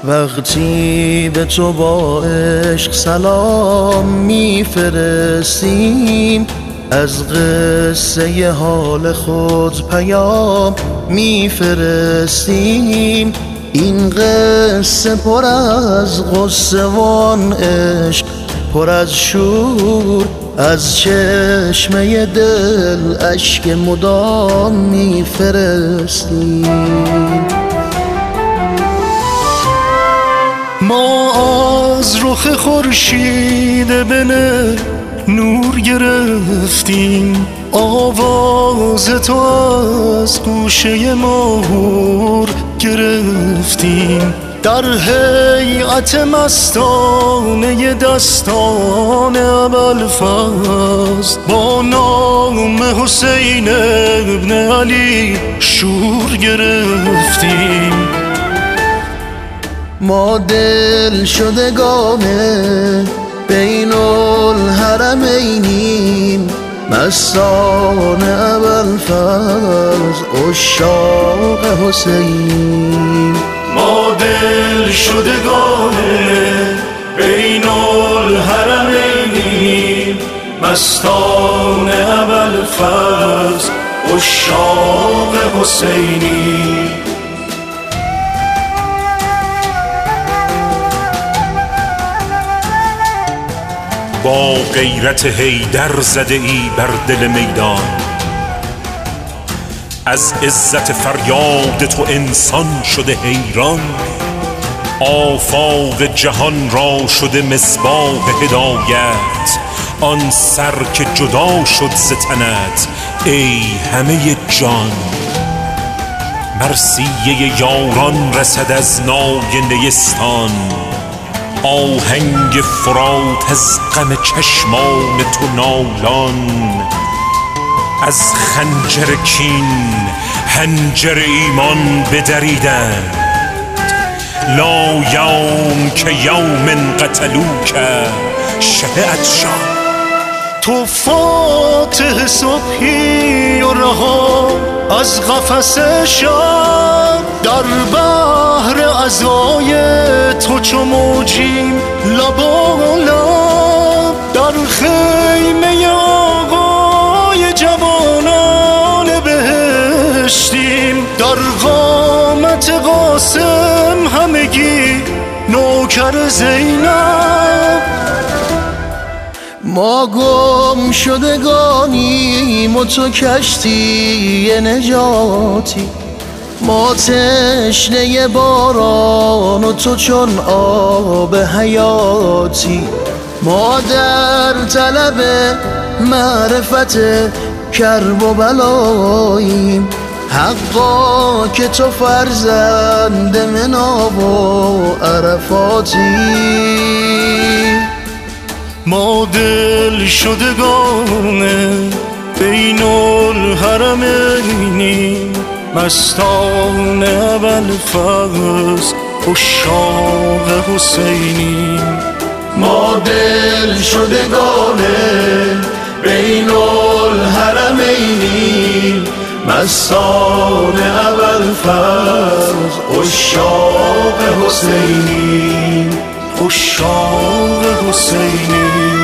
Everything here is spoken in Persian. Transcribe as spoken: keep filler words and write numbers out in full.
وقتی به تو با عشق سلام میفرستیم، از قصه حال خود پیام میفرستیم. این قصه پر از غصه وان عشق، پر از شور، از چشمه دل اشک مدام میفرستیم. ما از رخ خورشید بنه نور گرفتیم، آواز تو از گوشه ماهور گرفتیم. در هیئت مستانه دستان ابوالفضل با نام حسین ابن علی شور گرفتیم. ما دل شدگان بین الحرمینیم، مستان ابوالفضل عشاق حسین. ما دل شدگان بین الحرمینیم، مستان ابوالفضل عشاق حسینی. با غیرت حیدر زده ای بر دل میدان، از عزت فریاد تو انسان شده حیران. آفاق جهان را شده مصباح هدایت، آن سر که جدا شد ز تنت ای همه جان. مرثیه یاران رسد از نای نیستان، آهنگ فرات از غم چشمان تو نالان. از خنجر کین حنجر ایمان بدریدند، لا یوم که یوم قتلوک شه عطشان. تو فاتح صبحی و رها از قفس شب، در بحر عزای تو چو موجیم لبالب. در خیمه آقای جوانان بهشتیم، در قامت قاسم همگی نوکر زینب. ما گم شدگانیم و تو کشتی نجاتی، ما تشنه باران و تو چون آب حیاتی. ما در طلب معرفت کرب و بلاییم، حقا که تو فرزند مناب و عرفاتی. ما دل شدگان بین الحرمینیم، مستان ابوالفضل عشاق حسینیم. ما دل شدگان بین الحرمینیم، مستان ابوالفضل عشاق حسینیم. عشاق حسینی.